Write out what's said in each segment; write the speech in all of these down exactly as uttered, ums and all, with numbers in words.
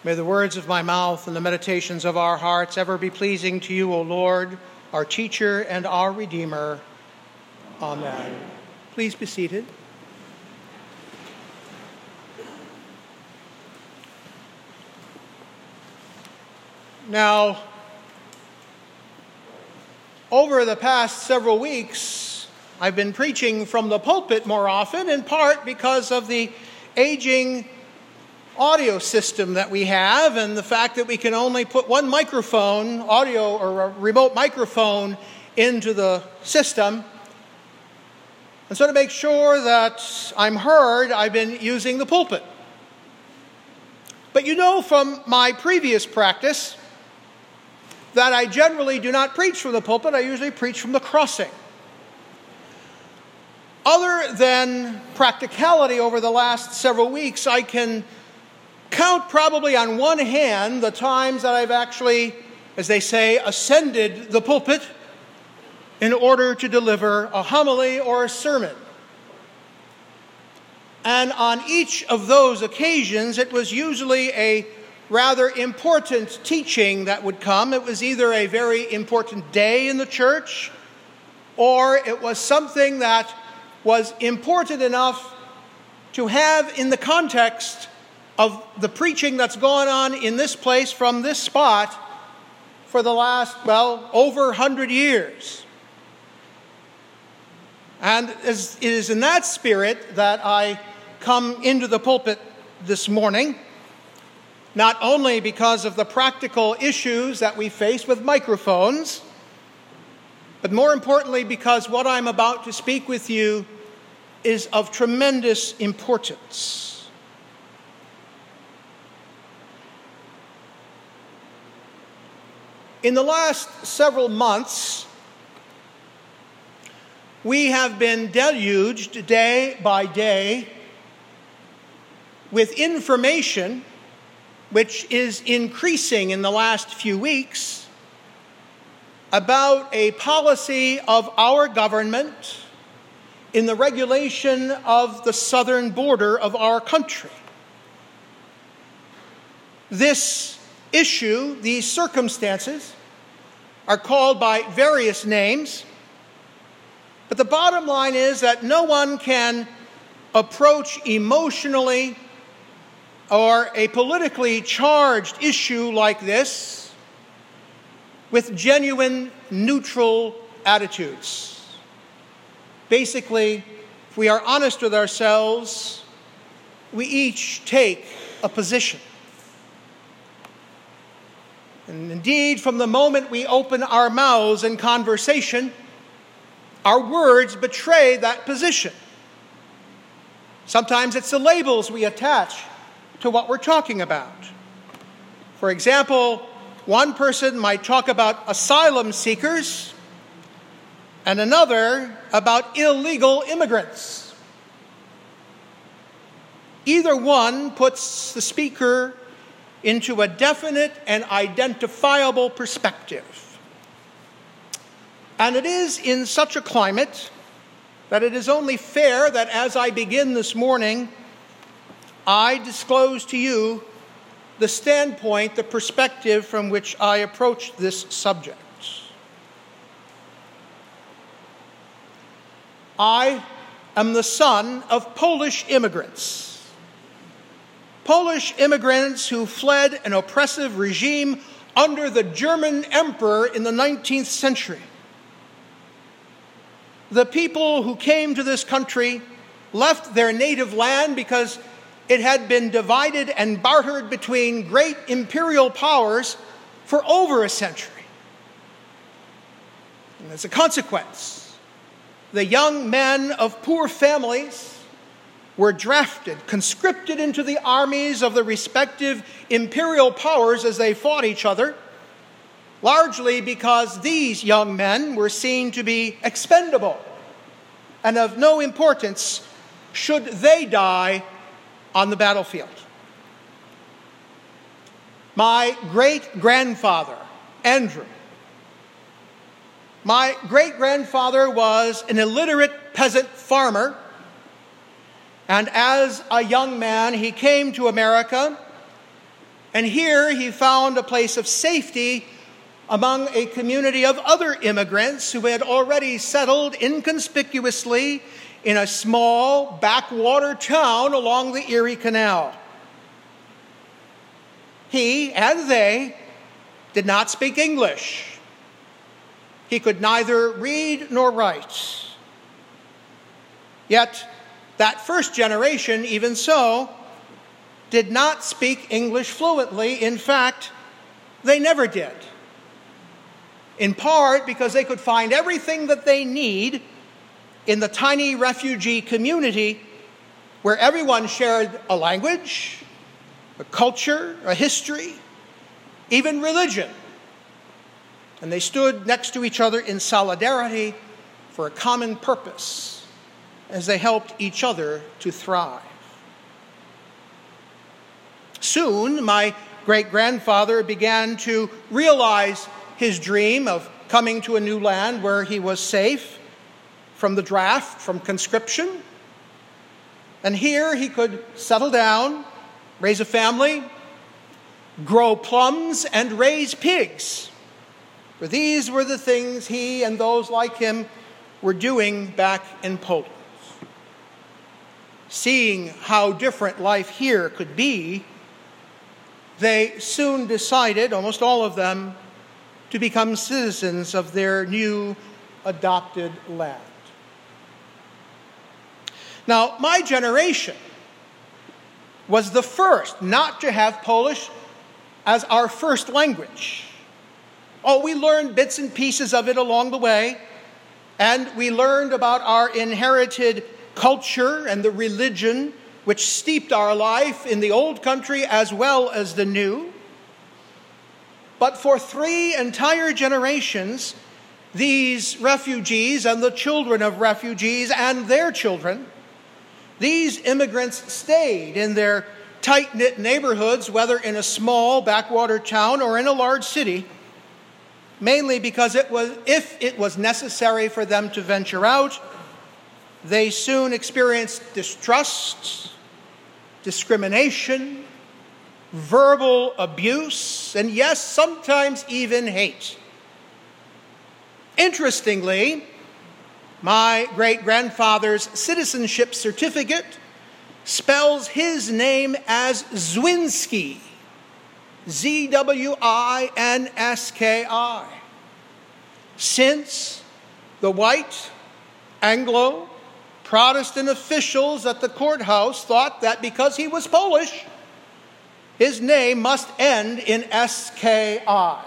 May the words of my mouth and the meditations of our hearts ever be pleasing to you, O Lord, our teacher and our Redeemer. Amen. Please be seated. Now, over the past several weeks, I've been preaching from the pulpit more often, in part because of the aging audio system that we have and the fact that we can only put one microphone, audio or a remote microphone, into the system. And so to make sure that I'm heard, I've been using the pulpit. But you know from my previous practice that I generally do not preach from the pulpit. I usually preach from the crossing. Other than practicality over the last several weeks, I can count probably on one hand the times that I've actually, as they say, ascended the pulpit in order to deliver a homily or a sermon. And on each of those occasions, it was usually a rather important teaching that would come. It was either a very important day in the church, or it was something that was important enough to have in the context of the preaching that's gone on in this place from this spot for the last, well, over one hundred years. And it is in that spirit that I come into the pulpit this morning, not only because of the practical issues that we face with microphones, but more importantly because what I'm about to speak with you is of tremendous importance. In the last several months, we have been deluged day by day with information which is increasing in the last few weeks about a policy of our government in the regulation of the southern border of our country. This issue, these circumstances, are called by various names, but the bottom line is that no one can approach emotionally or a politically charged issue like this with genuine neutral attitudes. Basically, if we are honest with ourselves, we each take a position. And indeed, from the moment we open our mouths in conversation, our words betray that position. Sometimes it's the labels we attach to what we're talking about. For example, one person might talk about asylum seekers and another about illegal immigrants. Either one puts the speaker into a definite and identifiable perspective. And it is in such a climate that it is only fair that as I begin this morning, I disclose to you the standpoint, the perspective from which I approach this subject. I am the son of Polish immigrants. Polish immigrants who fled an oppressive regime under the German emperor in the nineteenth century. The people who came to this country left their native land because it had been divided and bartered between great imperial powers for over a century. And as a consequence, the young men of poor families were drafted, conscripted into the armies of the respective imperial powers as they fought each other, largely because these young men were seen to be expendable and of no importance should they die on the battlefield. My great-grandfather, Andrew, my great-grandfather was an illiterate peasant farmer. And as a young man, he came to America And here he found a place of safety among a community of other immigrants who had already settled inconspicuously in a small backwater town along the Erie Canal. He and they did not speak English. He could neither read nor write. Yet, that first generation, even so, did not speak English fluently. In fact, they never did. In part because they could find everything that they need in the tiny refugee community where everyone shared a language, a culture, a history, even religion. And they stood next to each other in solidarity for a common purpose as they helped each other to thrive. Soon, my great-grandfather began to realize his dream of coming to a new land where he was safe from the draft, from conscription. And here he could settle down, raise a family, grow plums, and raise pigs. For these were the things he and those like him were doing back in Poland. Seeing how different life here could be, they soon decided, almost all of them, to become citizens of their new adopted land. Now, my generation was the first not to have Polish as our first language. Oh, we learned bits and pieces of it along the way, and we learned about our inherited culture and the religion which steeped our life in the old country as well as the new. But for three entire generations, these refugees and the children of refugees and their children, these immigrants stayed in their tight-knit neighborhoods, whether in a small backwater town or in a large city, mainly because it was, if it was necessary for them to venture out, they soon experienced distrust, discrimination, verbal abuse, and yes, sometimes even hate. Interestingly, my great-grandfather's citizenship certificate spells his name as Zwinski, Z W I N S K I, since the white Anglo Protestant officials at the courthouse thought that because he was Polish, his name must end in S K I.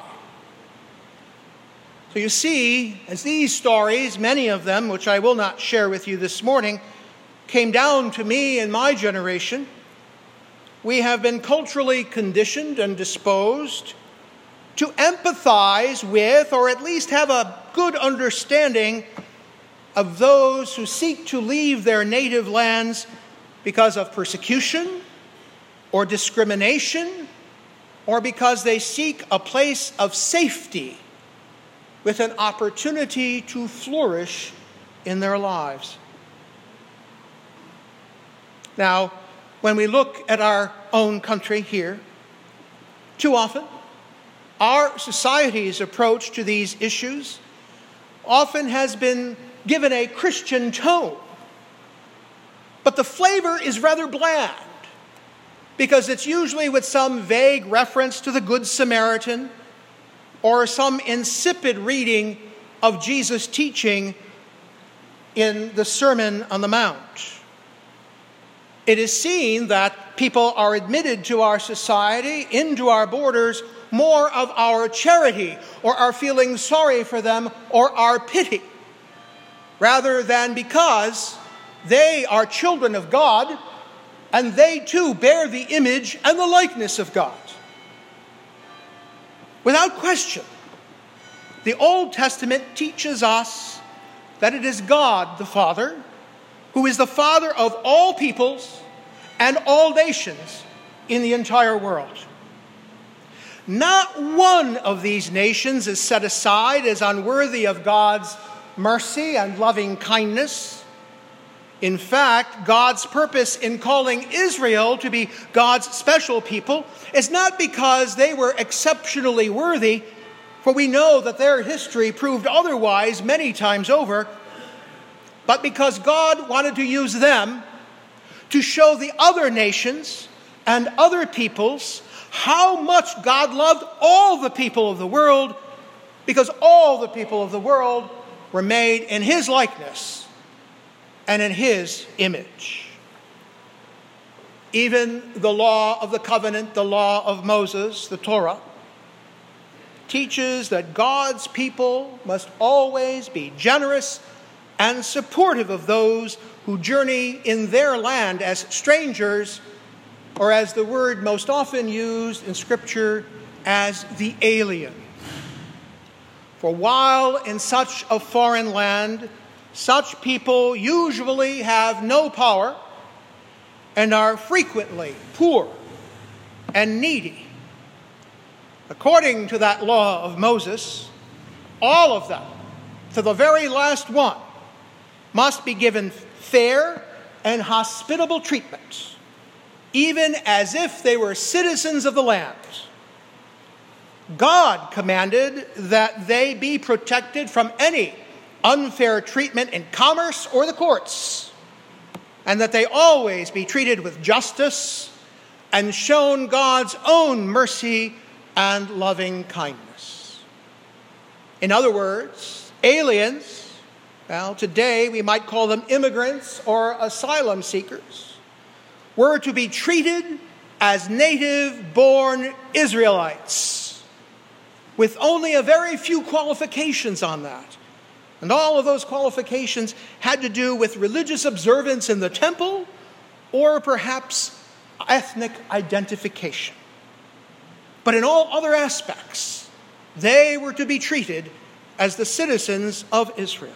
So you see, as these stories, many of them, which I will not share with you this morning, came down to me in my generation, we have been culturally conditioned and disposed to empathize with, or at least have a good understanding of those who seek to leave their native lands because of persecution or discrimination, or because they seek a place of safety with an opportunity to flourish in their lives. Now, when we look at our own country here, too often, our society's approach to these issues often has been given a Christian tone. But the flavor is rather bland, because it's usually with some vague reference to the Good Samaritan or some insipid reading of Jesus' teaching in the Sermon on the Mount. It is seen that people are admitted to our society, into our borders, more of our charity or our feeling sorry for them or our pity, rather than because they are children of God and they too bear the image and the likeness of God. Without question, the Old Testament teaches us that it is God the Father who is the Father of all peoples and all nations in the entire world. Not one of these nations is set aside as unworthy of God's mercy and loving kindness. In fact, God's purpose in calling Israel to be God's special people is not because they were exceptionally worthy, for we know that their history proved otherwise many times over, but because God wanted to use them to show the other nations and other peoples how much God loved all the people of the world, because all the people of the world were made in His likeness and in His image. Even the law of the covenant, the law of Moses, the Torah, teaches that God's people must always be generous and supportive of those who journey in their land as strangers, or as the word most often used in Scripture, as the alien. For while in such a foreign land, such people usually have no power and are frequently poor and needy. According to that law of Moses, all of them, to the very last one, must be given fair and hospitable treatment, even as if they were citizens of the land. God commanded that they be protected from any unfair treatment in commerce or the courts, and that they always be treated with justice and shown God's own mercy and loving kindness. In other words, aliens, well, today we might call them immigrants or asylum seekers, were to be treated as native-born Israelites, with only a very few qualifications on that. And all of those qualifications had to do with religious observance in the temple or perhaps ethnic identification. But in all other aspects, they were to be treated as the citizens of Israel.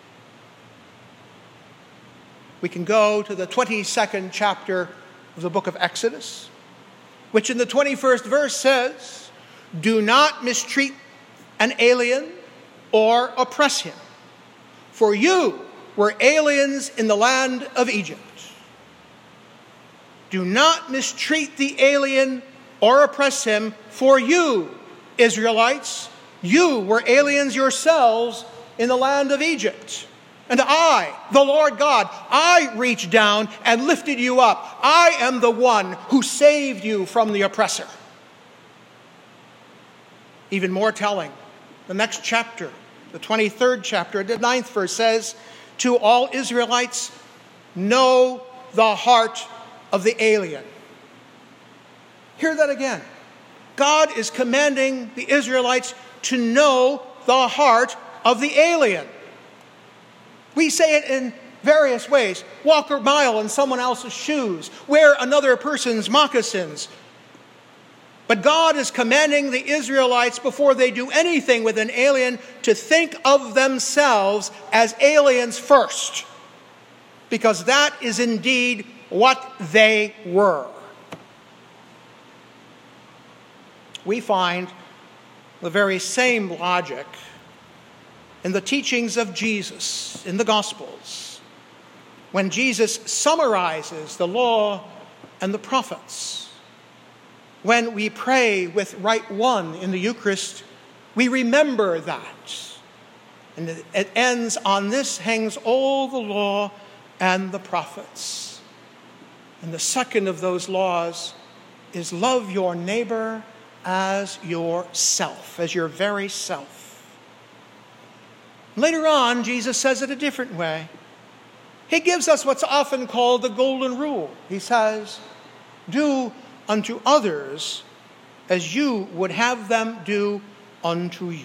We can go to the twenty-second chapter of the book of Exodus, which in the twenty-first verse says, "Do not mistreat an alien or oppress him, for you were aliens in the land of Egypt." Do not mistreat the alien or oppress him, for you, Israelites, you were aliens yourselves in the land of Egypt. And I, the Lord God, I reached down and lifted you up. I am the one who saved you from the oppressor. Even more telling, the next chapter, the twenty-third chapter, the ninth verse says, "To all Israelites, know the heart of the alien." Hear that again. God is commanding the Israelites to know the heart of the alien. We say it in various ways. Walk a mile in someone else's shoes. Wear another person's moccasins. But God is commanding the Israelites, before they do anything with an alien, to think of themselves as aliens first, because that is indeed what they were. We find the very same logic in the teachings of Jesus in the Gospels, when Jesus summarizes the law and the prophets. When we pray with Rite One in the Eucharist, we remember that. And it ends, "On this hangs all the law and the prophets." And the second of those laws is love your neighbor as yourself, as your very self. Later on, Jesus says it a different way. He gives us what's often called the golden rule. He says, "Do unto others as you would have them do unto you."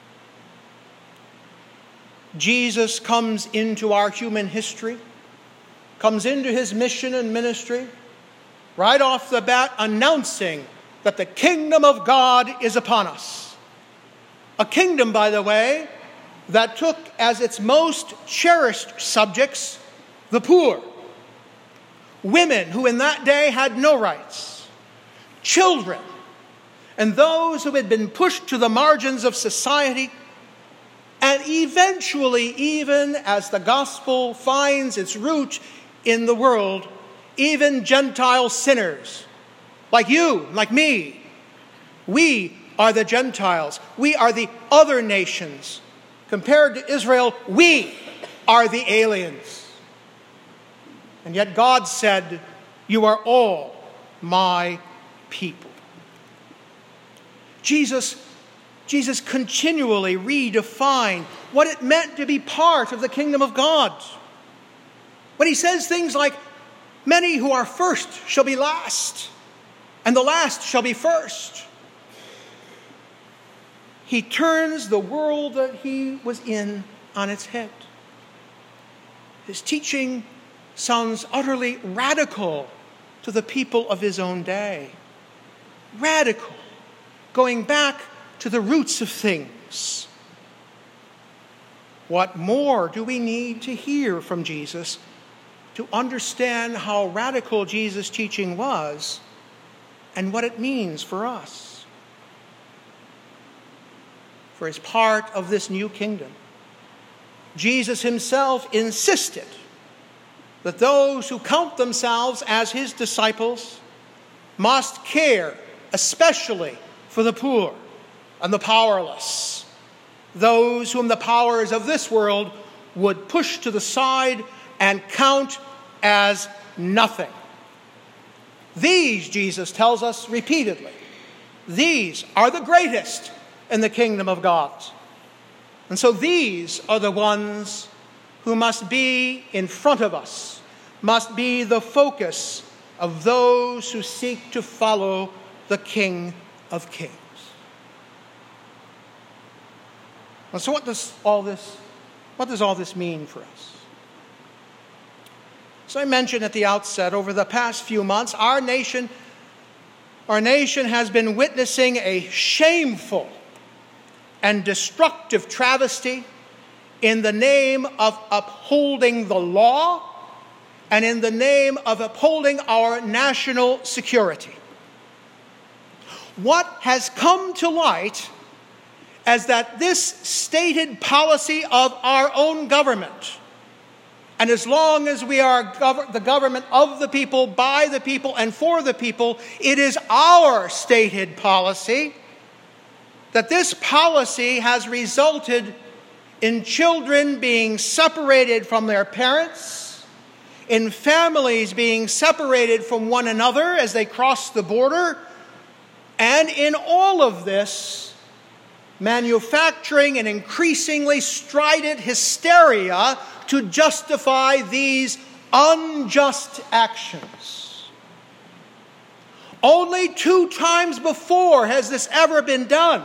Jesus comes into our human history, comes into his mission and ministry, right off the bat announcing that the kingdom of God is upon us. A kingdom, by the way, that took as its most cherished subjects the poor, women who in that day had no rights, children, and those who had been pushed to the margins of society, and and eventually, even as the gospel finds its root in the world, even Gentile sinners, like you, like me, we are the Gentiles. We are the other nations. Compared to Israel, we are the aliens. And yet God said, "You are all my people." Jesus, Jesus continually redefined what it meant to be part of the kingdom of God. When he says things like, "Many who are first shall be last, and the last shall be first," he turns the world that he was in on its head. His teaching sounds utterly radical to the people of his own day. Radical, going back to the roots of things. What more do we need to hear from Jesus to understand how radical Jesus' teaching was and what it means for us? For as part of this new kingdom, Jesus himself insisted that those who count themselves as his disciples must care especially for the poor and the powerless, those whom the powers of this world would push to the side and count as nothing. These, Jesus tells us repeatedly, these are the greatest in the kingdom of God. And so these are the ones who must be in front of us, must be the focus of those who seek to follow the King of Kings. And so what does all this, what does all this mean for us? As I mentioned at the outset, over the past few months, our nation, our nation has been witnessing a shameful and destructive travesty in the name of upholding the law and in the name of upholding our national security. What has come to light is that this stated policy of our own government, and as long as we are gov- the government of the people, by the people, and for the people, it is our stated policy, that this policy has resulted in children being separated from their parents, in families being separated from one another as they cross the border, and in all of this, manufacturing an increasingly strident hysteria to justify these unjust actions. Only two times before has this ever been done.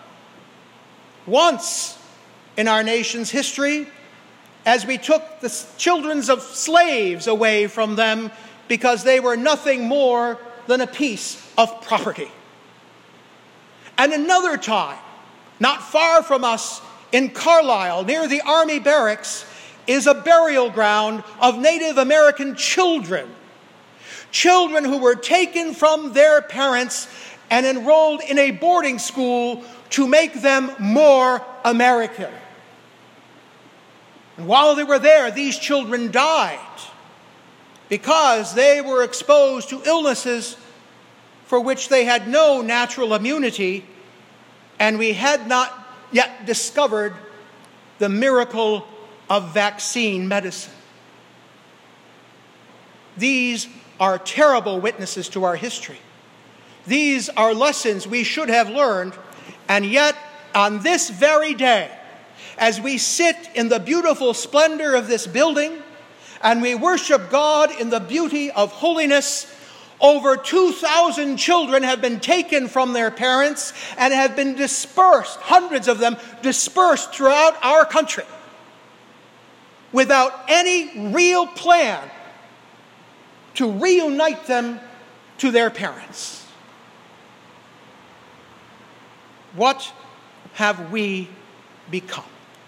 Once in our nation's history, as we took the children of slaves away from them because they were nothing more than a piece of property. And another time, not far from us in Carlisle, near the Army barracks, is a burial ground of Native American children. Children who were taken from their parents and enrolled in a boarding school to make them more American. And while they were there, these children died because they were exposed to illnesses for which they had no natural immunity, and we had not yet discovered the miracle of vaccine medicine. These are terrible witnesses to our history. These are lessons we should have learned, and yet on this very day, as we sit in the beautiful splendor of this building and we worship God in the beauty of holiness, over two thousand children have been taken from their parents and have been dispersed, hundreds of them dispersed throughout our country, without any real plan to reunite them to their parents. What have we become?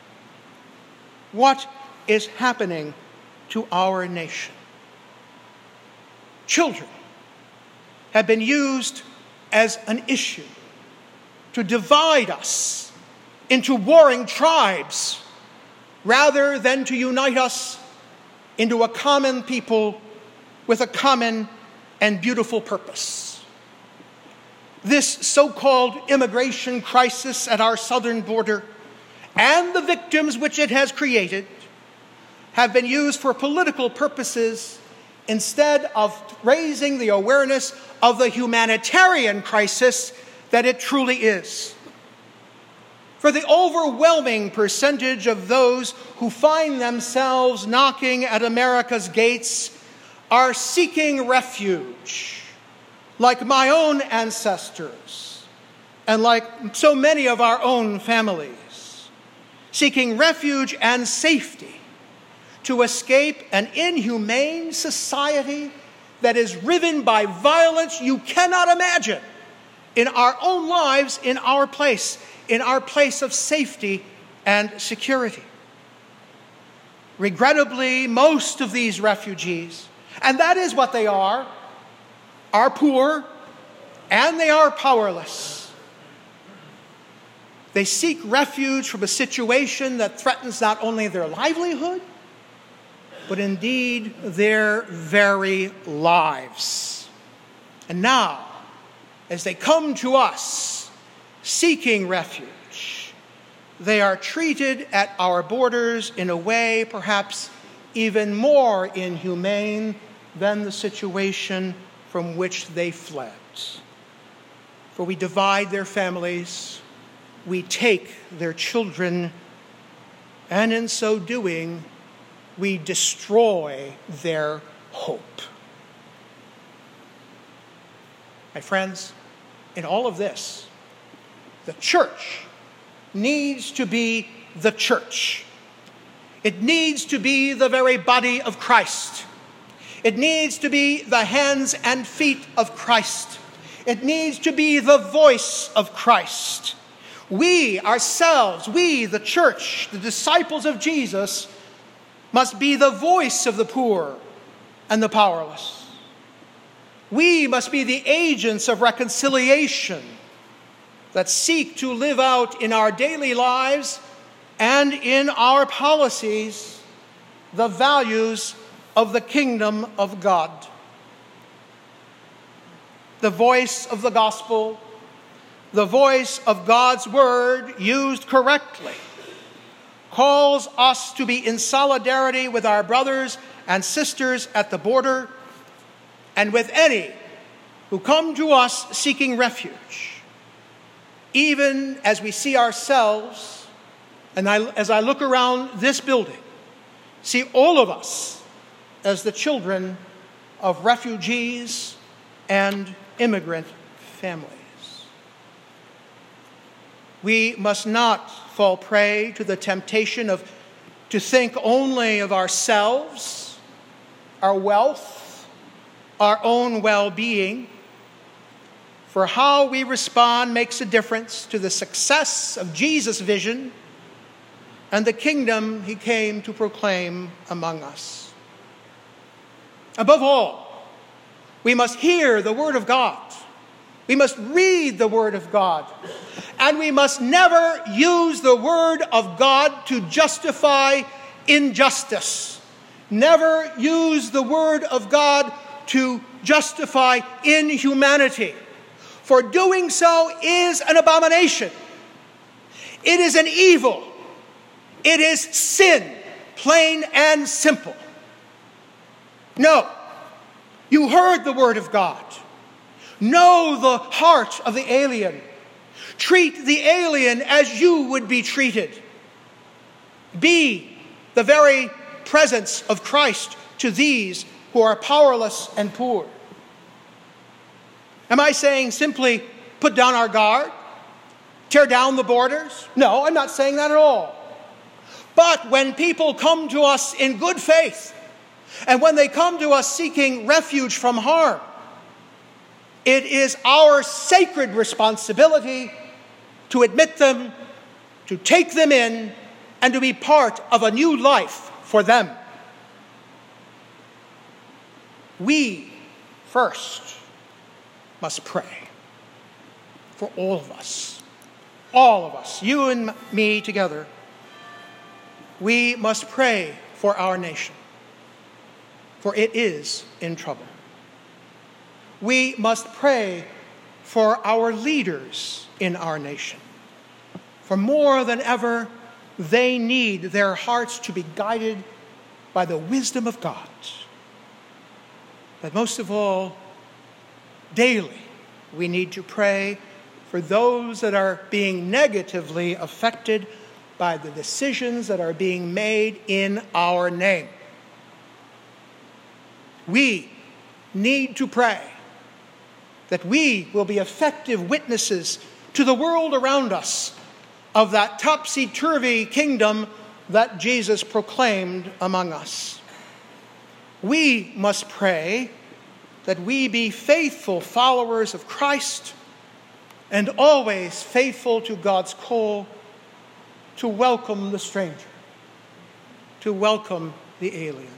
What is happening to our nation? Children have been used as an issue to divide us into warring tribes rather than to unite us into a common people with a common and beautiful purpose. This so-called immigration crisis at our southern border and the victims which it has created have been used for political purposes instead of raising the awareness of the humanitarian crisis that it truly is. For the overwhelming percentage of those who find themselves knocking at America's gates are seeking refuge, like my own ancestors and like so many of our own families, seeking refuge and safety to escape an inhumane society that is riven by violence you cannot imagine in our own lives, in our place, in our place of safety and security. Regrettably, most of these refugees, and that is what they are, are poor and they are powerless. They seek refuge from a situation that threatens not only their livelihood, but indeed their very lives. And now, as they come to us seeking refuge, they are treated at our borders in a way perhaps even more inhumane than the situation from which they fled. For we divide their families, we take their children, and in so doing, we destroy their hope. My friends, in all of this, the church needs to be the church. It needs to be the very body of Christ. It needs to be the hands and feet of Christ. It needs to be the voice of Christ. We ourselves, we, the church, the disciples of Jesus, must be the voice of the poor and the powerless. We must be the agents of reconciliation that seek to live out in our daily lives and in our policies the values of the kingdom of God. The voice of the gospel, the voice of God's word used correctly, calls us to be in solidarity with our brothers and sisters at the border and with any who come to us seeking refuge, even as we see ourselves, and I, as I look around this building, see all of us as the children of refugees and immigrant families. We must not fall prey to the temptation of to think only of ourselves, our wealth, our own well-being. For how we respond makes a difference to the success of Jesus' vision and the kingdom he came to proclaim among us. Above all, we must hear the word of God. We must read the word of God. And we must never use the word of God to justify injustice. Never use the word of God to justify inhumanity. For doing so is an abomination. It is an evil. It is sin, plain and simple. No, you heard the word of God. Know the heart of the alien. Treat the alien as you would be treated. Be the very presence of Christ to these who are powerless and poor. Am I saying simply put down our guard? Tear down the borders? No, I'm not saying that at all. But when people come to us in good faith, and when they come to us seeking refuge from harm, it is our sacred responsibility to admit them, to take them in, and to be part of a new life for them. We first must pray for all of us, all of us, you and me together, we must pray for our nation, for it is in trouble. We must pray for our leaders in our nation, for more than ever, they need their hearts to be guided by the wisdom of God. But most of all, daily, we need to pray for those that are being negatively affected by the decisions that are being made in our name. We need to pray that we will be effective witnesses to the world around us of that topsy-turvy kingdom that Jesus proclaimed among us. We must pray that we be faithful followers of Christ and always faithful to God's call to welcome the stranger, to welcome the alien.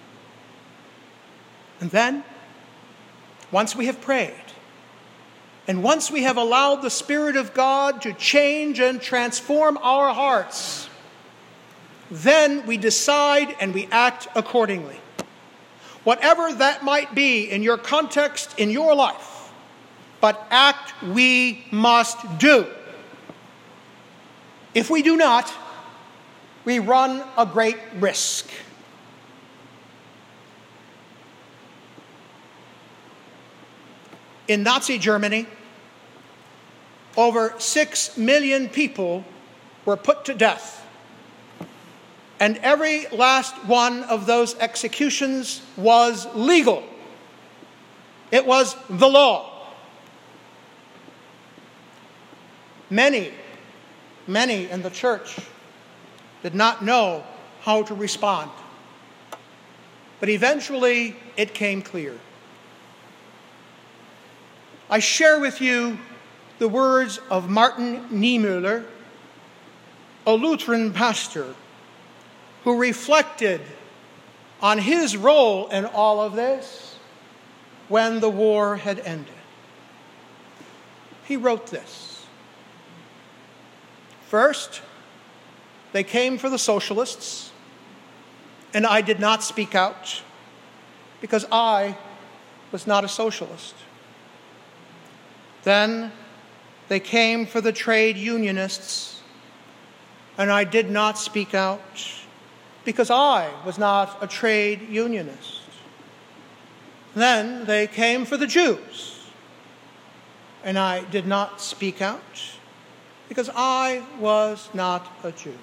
And then, once we have prayed, and once we have allowed the Spirit of God to change and transform our hearts, then we decide and we act accordingly. Whatever that might be in your context, in your life, but act we must do. If we do not, we run a great risk. In Nazi Germany, over six million people were put to death. And every last one of those executions was legal. It was the law. Many, many in the church did not know how to respond. But eventually it came clear. I share with you the words of Martin Niemöller, a Lutheran pastor, who reflected on his role in all of this when the war had ended. He wrote this: "First, they came for the socialists, and I did not speak out because I was not a socialist. Then they came for the trade unionists, and I did not speak out because I was not a trade unionist. Then they came for the Jews, and I did not speak out because I was not a Jew.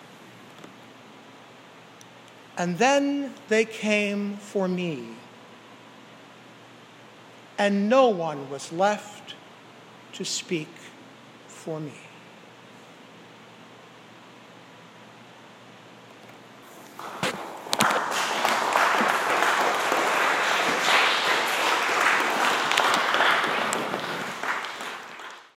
And then they came for me, and no one was left to speak for me."